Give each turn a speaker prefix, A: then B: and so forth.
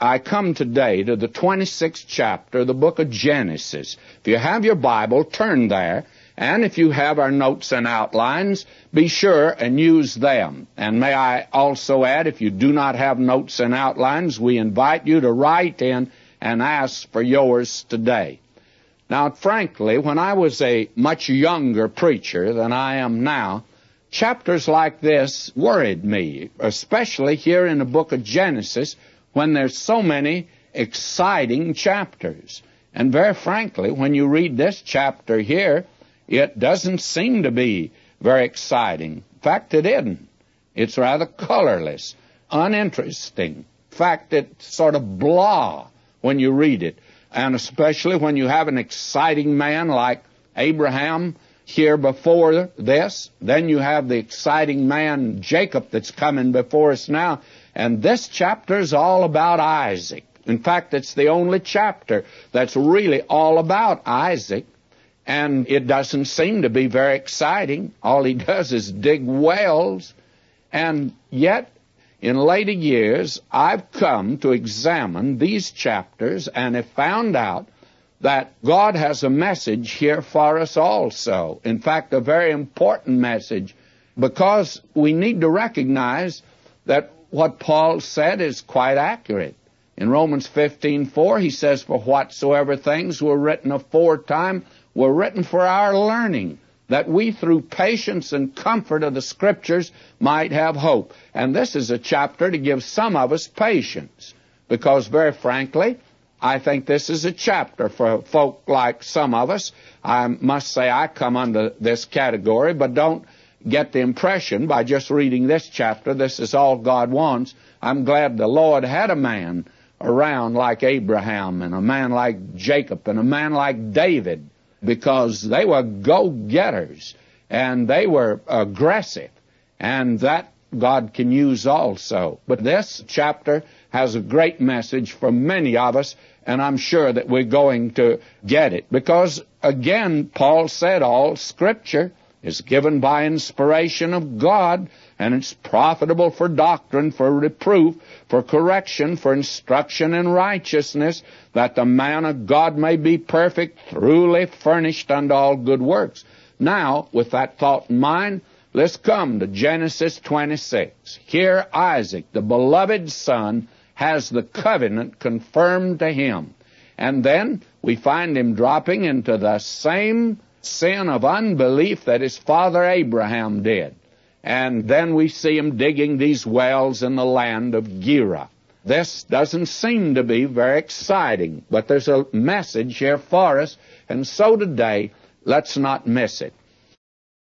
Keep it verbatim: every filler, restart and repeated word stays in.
A: I come today to the twenty-sixth chapter of the book of Genesis. If you have your Bible, turn there. And if you have our notes and outlines, be sure and use them. And may I also add, if you do not have notes and outlines, we invite you to write in and ask for yours today. Now, frankly, when I was a much younger preacher than I am now, chapters like this worried me, especially here in the book of Genesis, when there's so many exciting chapters. And very frankly, when you read this chapter here, it doesn't seem to be very exciting. In fact, it isn't. It's rather colorless, uninteresting. In fact, it's sort of blah when you read it. And especially when you have an exciting man like Abraham here before this, then you have the exciting man Jacob that's coming before us now. And this chapter is all about Isaac. In fact, it's the only chapter that's really all about Isaac. And it doesn't seem to be very exciting. All he does is dig wells. And yet, in later years, I've come to examine these chapters and have found out that God has a message here for us also. In fact, a very important message, because we need to recognize that what Paul said is quite accurate. In Romans fifteen four, he says, "For whatsoever things were written aforetime were written for our learning, that we through patience and comfort of the Scriptures might have hope." And this is a chapter to give some of us patience, because very frankly, I think this is a chapter for folk like some of us. I must say I come under this category, but don't get the impression by just reading this chapter this is all God wants. I'm glad the Lord had a man around like Abraham and a man like Jacob and a man like David, because they were go-getters and they were aggressive, and that God can use also. But this chapter has a great message for many of us, and I'm sure that we're going to get it, because again, Paul said all Scripture is given by inspiration of God, and it's profitable for doctrine, for reproof, for correction, for instruction in righteousness, that the man of God may be perfect, truly furnished unto all good works. Now, with that thought in mind, let's come to Genesis twenty-six. Here Isaac, the beloved son, has the covenant confirmed to him. And then we find him dropping into the same sin of unbelief that his father Abraham did. And then we see him digging these wells in the land of Gerar. This doesn't seem to be very exciting, but there's a message here for us, and so today, let's not miss it.